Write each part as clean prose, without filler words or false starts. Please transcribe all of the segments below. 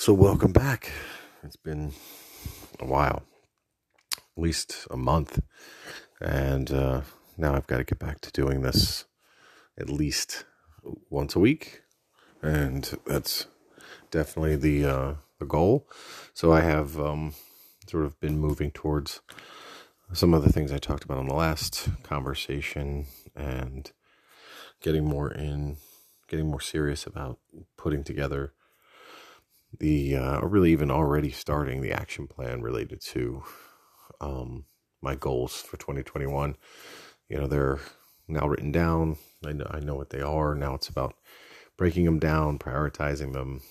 So welcome back. It's been a while, at least a month, and now I've got to get back to doing this at least once a week, and that's definitely the goal. So I have sort of been moving towards some of the things I talked about on the last conversation, and getting more serious about putting together or really even already starting the action plan related to my goals for 2021. They're now written down. I know what they are. Now it's about breaking them down, prioritizing them.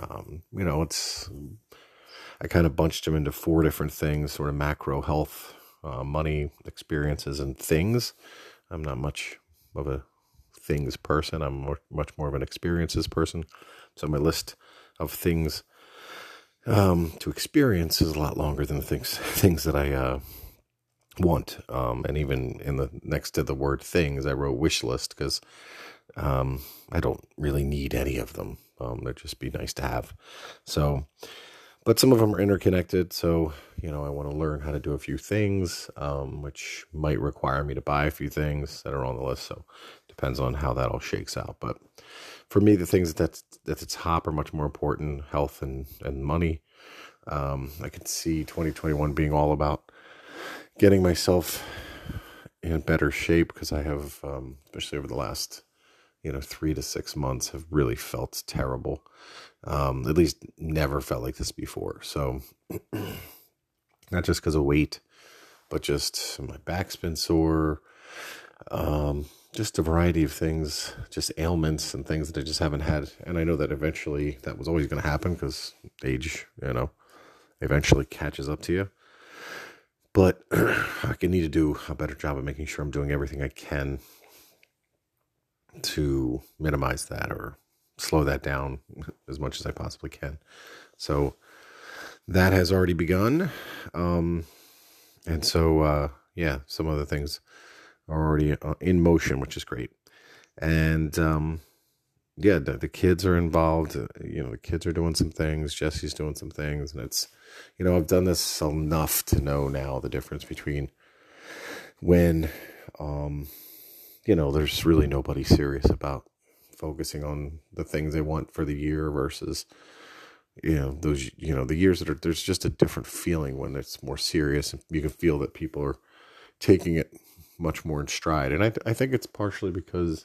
I kind of bunched them into 4 different things: sort of macro, health, money, experiences, and things. I'm not much of a things person. I'm much more of an experiences person. So my list of things to experience is a lot longer than the things that I want. And even in the next to the word things, I wrote wish list because I don't really need any of them. They'd just be nice to have. So, but some of them are interconnected. So, I want to learn how to do a few things, which might require me to buy a few things that are on the list. So depends on how that all shakes out. But for me, the things that's at the top are much more important: health and money. I could see 2021 being all about getting myself in better shape, because I have, especially over the last 3 to 6 months, have really felt terrible. At least never felt like this before. So not just because of weight, but just my back's been sore. Just a variety of things, just ailments and things that I just haven't had. And I know that eventually that was always going to happen, because age, eventually catches up to you. But I need to do a better job of making sure I'm doing everything I can to minimize that or slow that down as much as I possibly can. So that has already begun. And so, some of the things are already in motion, which is great. And, the kids are involved. The kids are doing some things. Jesse's doing some things. And it's, I've done this enough to know now the difference between when, there's really nobody serious about focusing on the things they want for the year versus, the years that are, there's just a different feeling when it's more serious, and you can feel that people are taking it much more in stride. And I think it's partially because,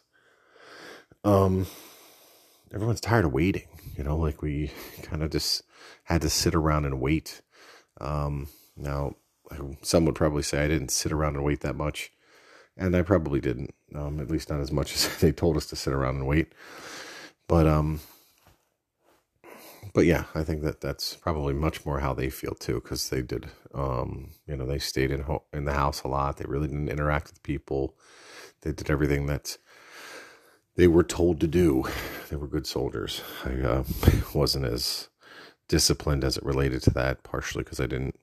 everyone's tired of waiting, like we kind of just had to sit around and wait. Now some would probably say I didn't sit around and wait that much, and I probably didn't, at least not as much as they told us to sit around and wait. But yeah, I think that's probably much more how they feel too, because they did, they stayed in the house a lot. They really didn't interact with people. They did everything that they were told to do. They were good soldiers. I wasn't as disciplined as it related to that, partially because I didn't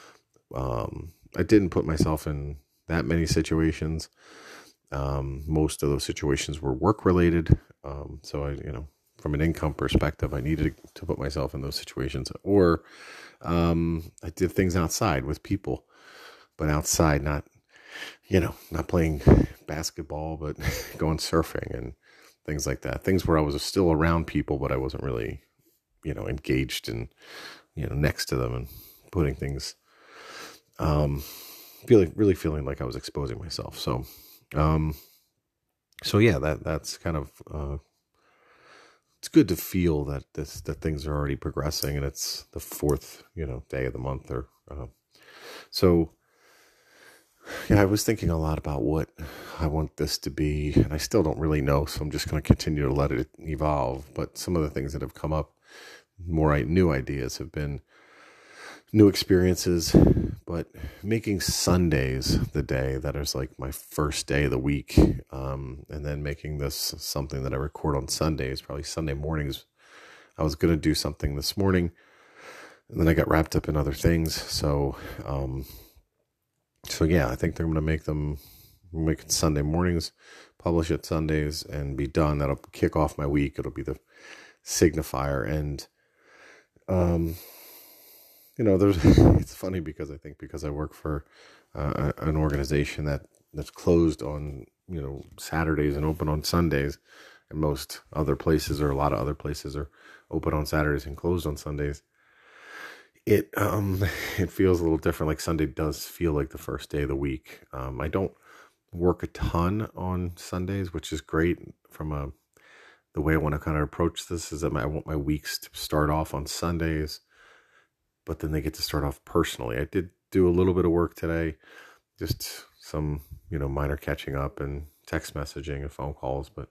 put myself in that many situations. Most of those situations were work related. So I, from an income perspective, I needed to put myself in those situations. Or I did things outside with people, but outside, not playing basketball, but going surfing and things like that. Things where I was still around people, but I wasn't really, engaged and, next to them and putting things, feeling like I was exposing myself. So, that's kind of, it's good to feel that that things are already progressing, and it's the 4th, day of the month, or, so yeah, I was thinking a lot about what I want this to be, and I still don't really know, so I'm just going to continue to let it evolve. But some of the things that have come up, more new ideas, have been new experiences, but making Sundays the day that is like my first day of the week, and then making this something that I record on Sundays, probably Sunday mornings. I was going to do something this morning, and then I got wrapped up in other things, so I think they're going to make it Sunday mornings, publish it Sundays, and be done. That'll kick off my week. It'll be the signifier. And um, there's it's funny because I think because I work for an organization that's closed on Saturdays and open on Sundays, and most other places or a lot of other places are open on Saturdays and closed on Sundays. It it feels a little different. Like Sunday does feel like the first day of the week. I don't work a ton on Sundays, which is great from the way I want to kind of approach this is that I want my weeks to start off on Sundays, but then they get to start off personally. I did do a little bit of work today, just some, minor catching up and text messaging and phone calls, but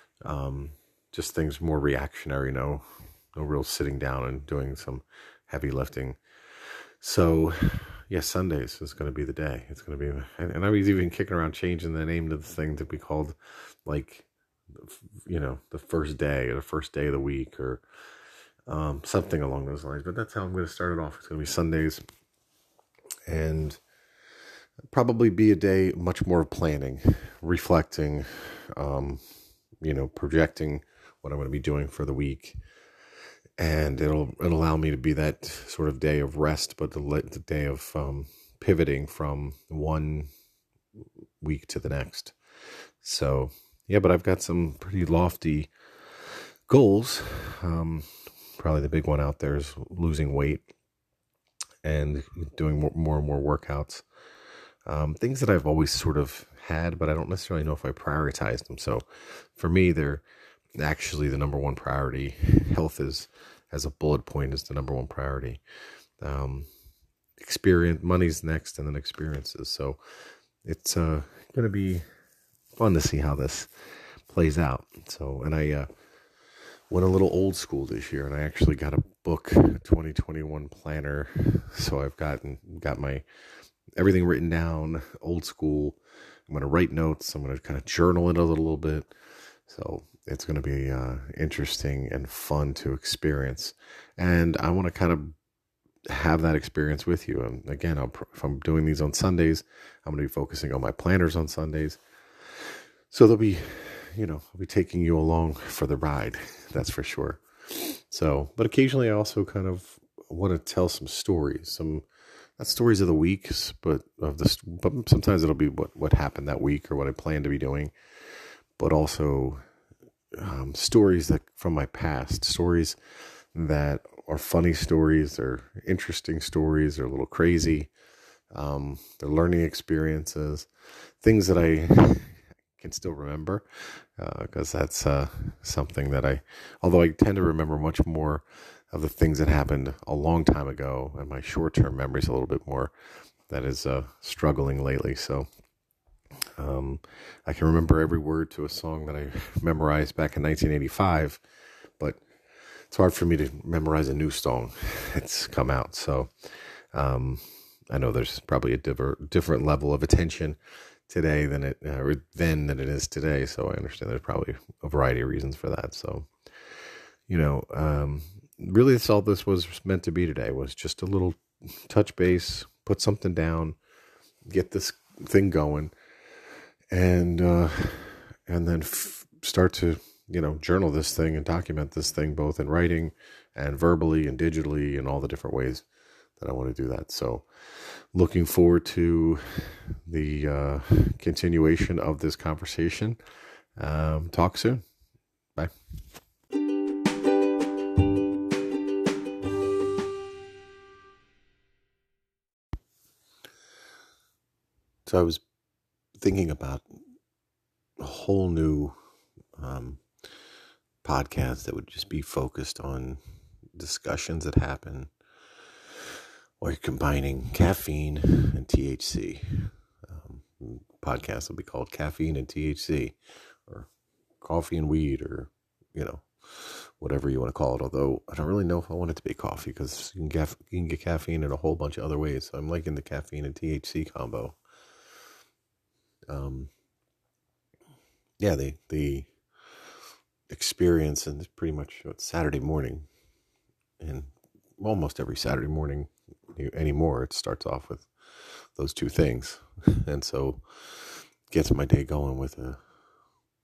just things more reactionary, no real sitting down and doing some heavy lifting. So, yeah, Sundays is going to be the day. It's going to be, and I was even kicking around changing the name to the thing to be called, like, the first day or the first day of the week or something along those lines. But that's how I'm going to start it off. It's going to be Sundays, and probably be a day much more of planning, reflecting, projecting what I'm going to be doing for the week. And it'll allow me to be that sort of day of rest, but the day of pivoting from one week to the next. So, yeah, but I've got some pretty lofty goals. Probably the big one out there is losing weight and doing more and more workouts. Things that I've always sort of had, but I don't necessarily know if I prioritized them. So for me, they're actually the number one priority. Health is, as a bullet point, is the number one priority. Experience, money's next, and then experiences. So it's going to be fun to see how this plays out. So, and I went a little old school this year, and I actually got a book, a 2021 planner. So I've got my everything written down, old school. I'm going to write notes. I'm going to kind of journal it a little bit. So it's going to be interesting and fun to experience. And I want to kind of have that experience with you. And again, if I'm doing these on Sundays, I'm going to be focusing on my planners on Sundays. So they'll be, I'll be taking you along for the ride. That's for sure. So, but occasionally I also kind of want to tell some stories, not stories of the week, but sometimes it'll be what happened that week or what I plan to be doing, but also stories that from my past, stories that are funny stories, or interesting stories, or a little crazy. They're learning experiences, things that I can still remember, because that's something that although I tend to remember much more of the things that happened a long time ago, and my short-term memory is a little bit more, that is struggling lately. So I can remember every word to a song that I memorized back in 1985, but it's hard for me to memorize a new song that's come out. So I know there's probably a different level of attention today than it is today. So I understand there's probably a variety of reasons for that. So, really that's all this was meant to be today, was just a little touch base, put something down, get this thing going, and then start to, journal this thing and document this thing both in writing and verbally and digitally and all the different ways that I want to do that. So looking forward to the continuation of this conversation. Talk soon. Bye. So I was thinking about a whole new podcast that would just be focused on discussions that happen while you're combining caffeine and THC. Podcast will be called Caffeine and THC, or Coffee and Weed, or whatever you want to call it. Although I don't really know if I want it to be coffee, because you can get caffeine in a whole bunch of other ways. So I'm liking the caffeine and THC combo. The experience, and it's pretty much Saturday morning, and almost every Saturday morning anymore, it starts off with those two things, and so gets my day going with a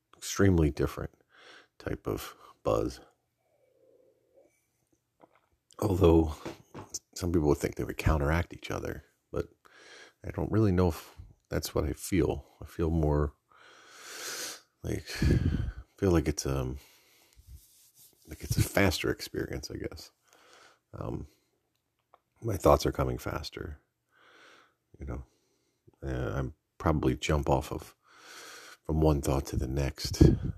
extremely different type of buzz. Although some people would think they would counteract each other, but I don't really know if that's what I feel. I feel more like it's a faster experience, I guess. Um, my thoughts are coming faster, you know. I probably jump off of from one thought to the next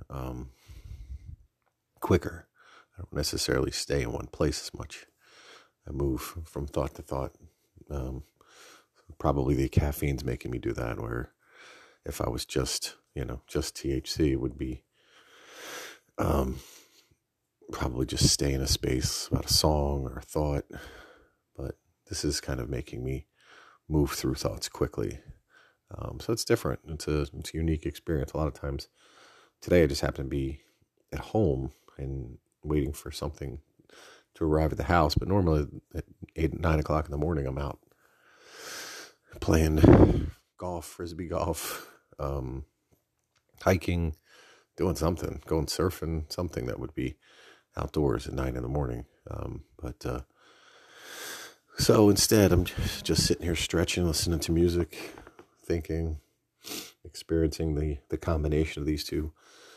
quicker. I don't necessarily stay in one place as much. I move from thought to thought. Um, Probably the caffeine's making me do that. Where if I was just THC, it would be probably just stay in a space about a song or a thought. But this is kind of making me move through thoughts quickly. So it's different. It's a unique experience. A lot of times today I just happen to be at home and waiting for something to arrive at the house. But normally at 8, 9 o'clock in the morning, I'm out playing golf, frisbee golf, hiking, doing something, going surfing, something that would be outdoors at 9 in the morning. So instead, I'm just sitting here stretching, listening to music, thinking, experiencing the combination of these two,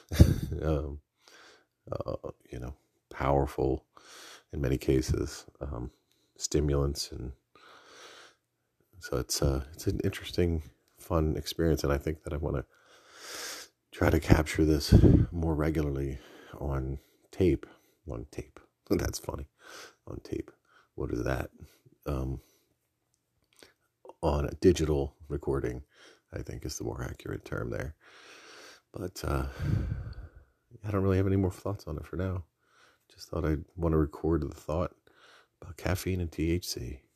powerful in many cases, stimulants, and so it's an interesting, fun experience, and I think that I want to try to capture this more regularly on tape. On tape, that's funny. On tape, what is that? On a digital recording, I think is the more accurate term there. But I don't really have any more thoughts on it for now. Just thought I'd want to record the thought about caffeine and THC.